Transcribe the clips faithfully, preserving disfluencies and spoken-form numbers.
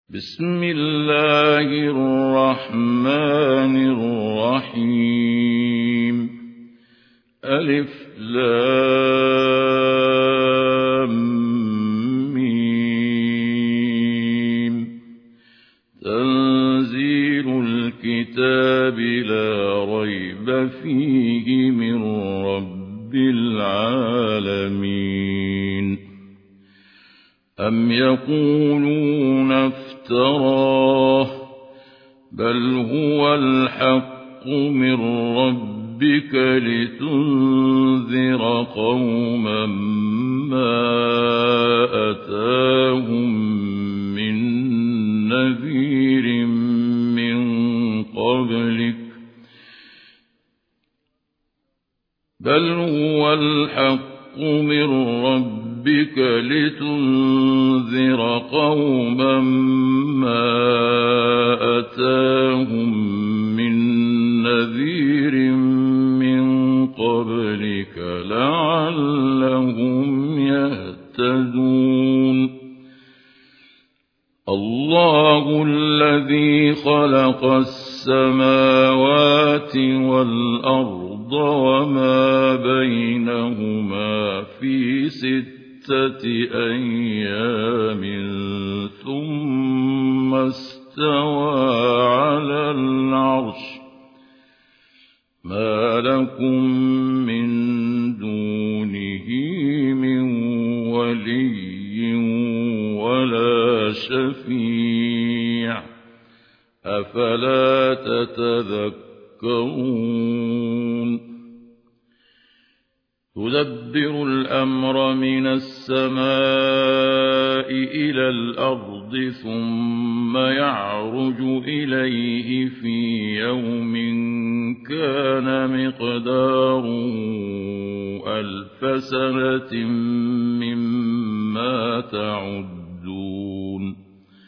بسم الله الرحمن الرحيم. ألف لام ميم. تنزيل الكتاب لا ريب فيه من رب العالمين. أم يقولون افتراه بل هو الحق من ربك لتنذر قوما ما أتاهم من نذير من قبلك بل هو الحق من ربك ربك لتنذر قوما ما أتاهم من نذير من قبلك لعلهم يهتدون. الله الذي خلق السماوات والأرض وما بينهما في ستة أيام ثم استوى على العرش ما لكم من دونه من ولي ولا شفيع أفلا تتذكرون. تدبر الأمر من السماء إلى الأرض ثم يعرج إليه في يوم كان مقداره ألف سنة مما تعدون.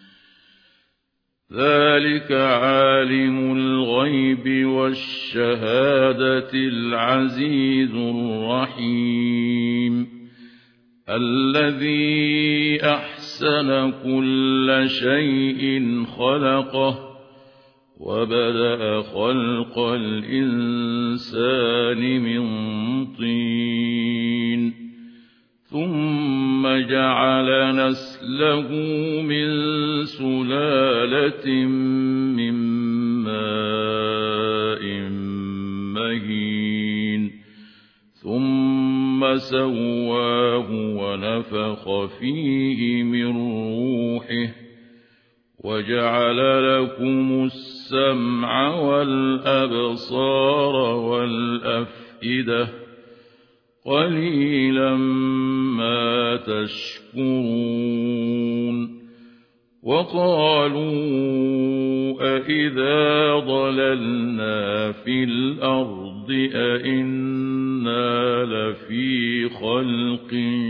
ذلك عالم الغيب والشهادة العزيز الرحيم الذي أحسن كل شيء خلقه وبدأ خلق الإنسان من طين ثم جعل نسله من سلالة من ماء مهين ثم سواه ونفخ فيه من روحه وجعل لكم السمع والأبصار والأفئدة قليلا ما تشكرون. وقالوا أإذا ضللنا في الأرض أإنا لفي خلق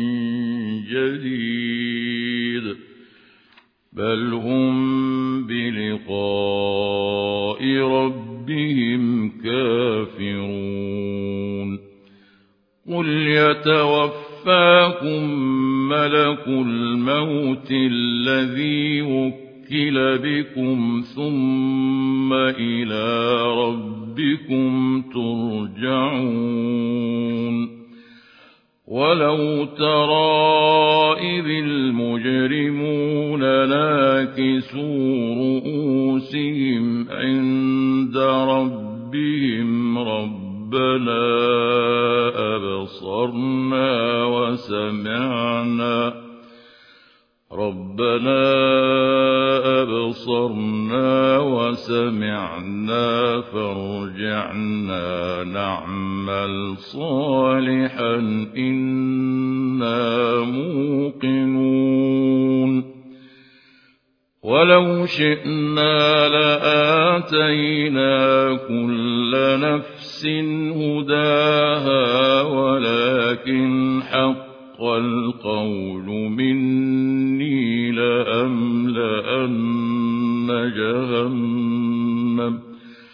جديد بل هم بلقاء ربهم كافرون. قل يتوفاكم ملك الموت الذي وكل بكم ثم إلى ربكم ترجعون. ولو ترى إذ المجرمون ناكسوا رؤوسهم عند ربهم ربنا أبصرنا وسمعنا ربنا أبصرنا وسمعنا فارجعنا نعمل صالحا إنا موقنون. ولو شئنا لآتينا كل نفس هداها ولكن حق القول مني لأملأن جهنم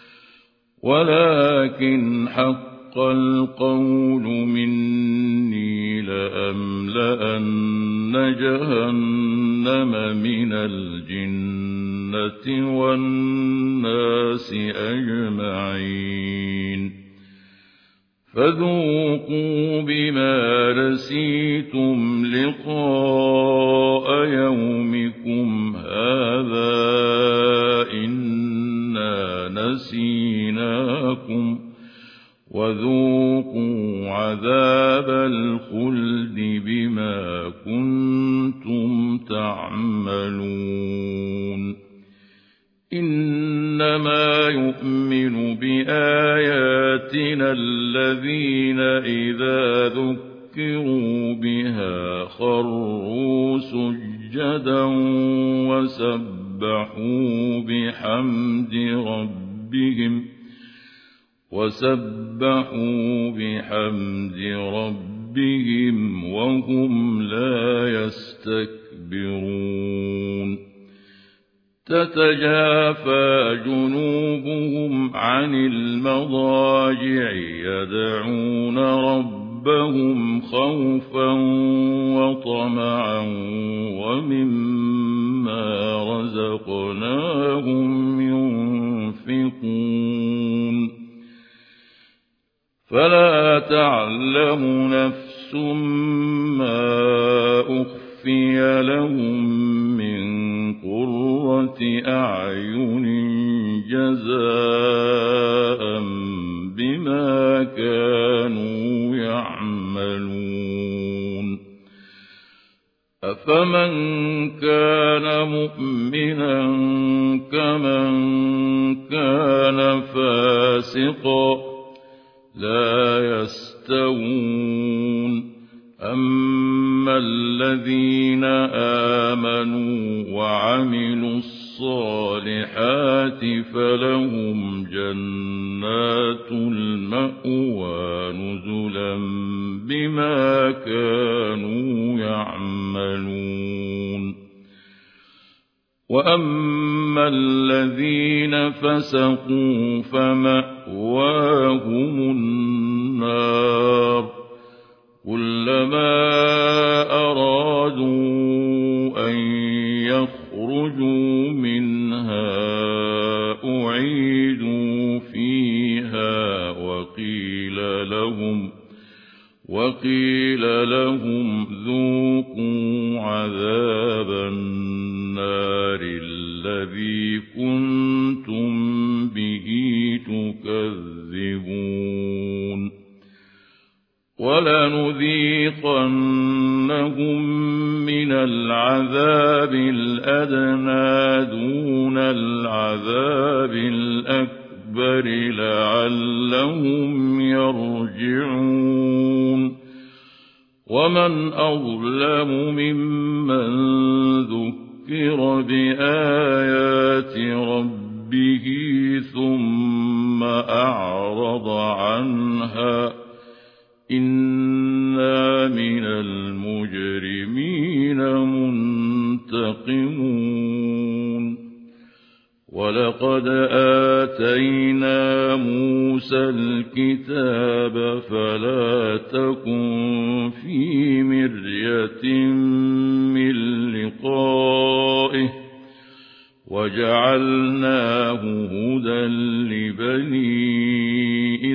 ولكن حق القول مني لأملأن جهنم من الجن والناس أجمعين فذوقوا بما نسيتم لقاء يومكم هذا إنا نسيناكم وذوقوا عذاب الخلد بما كنتم تعملون إنما يؤمن بآياتنا الذين إذا ذكروا بها خروا سجدا وسبحوا بحمد ربهم وسبحوا بحمد ربهم وهم لا يستكبرون تتجافى جنوبهم عن المضاجع يدعون ربهم خوفا وطمعا ومما رزقناهم ينفقون فلا تعلم نفس ما أخفي لهم من قرة أعين جزاء بما كانوا يعملون أفمن كان مؤمنا كمن كان فاسقا لا يستوون أما الذين آمنوا وعملوا الصالحات فلهم جنات المأوى نزلا بما كانوا يعملون وأما الذين فسقوا فمأواهم النار كلما أرادوا أن يخرجوا منها أعيدوا فيها وقيل لهم وقيل لهم ذوقوا عذاب النار الذي كنتم به تكذبون ولنذيقنهم من العذاب الأدنى دون العذاب الأكبر لعلهم يرجعون ومن أظلم ممن ذكر بآيات ربه ثم أعرض عنها إنا من المجرمين منتقمون ولقد آتينا موسى الكتاب فلا تكن في مرية من لقائه وجعلناه هدى لبني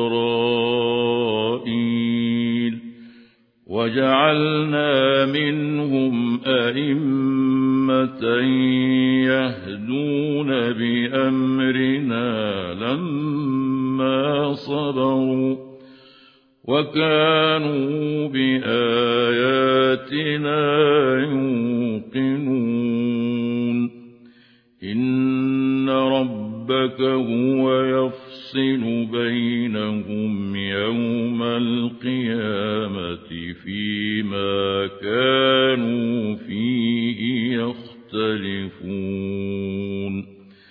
إسرائيل وجعلنا منهم أئمة يهدون بأمرنا لما صبروا وكانوا بآياتنا يوقنون إن ربك هو يفصل بينهم يوم القيامة فيما كانوا فيه يختلفون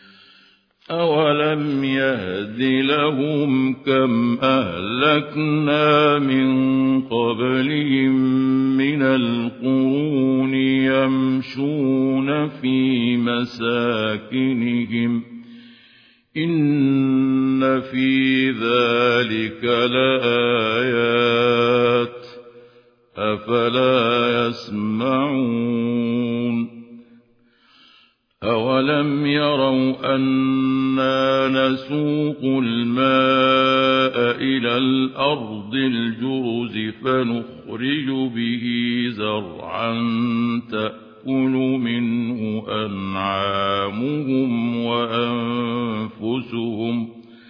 أولم يهد لهم كم أهلكنا من قبلهم من القرون يمشون في مساكنهم إن في ذلك لآيات أفلا يسمعون أولم يروا أنا نسوق الماء إلى الأرض الجرز فنخرج به زرعا تأكل منه أنعامهم وأنفسهم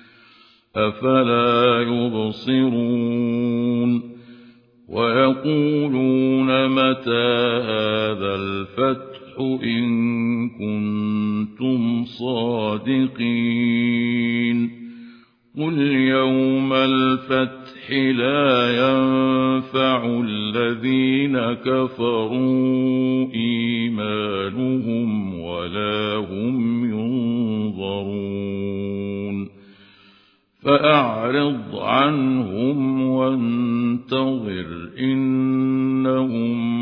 أفلا يبصرون ويقولون متى هذا الفتح إن كنتم صادقين قل يوم الفتح لا ينفع الذين كفروا إيمانهم ولا هم ينظرون فأعرض عنهم وانتظر إنهم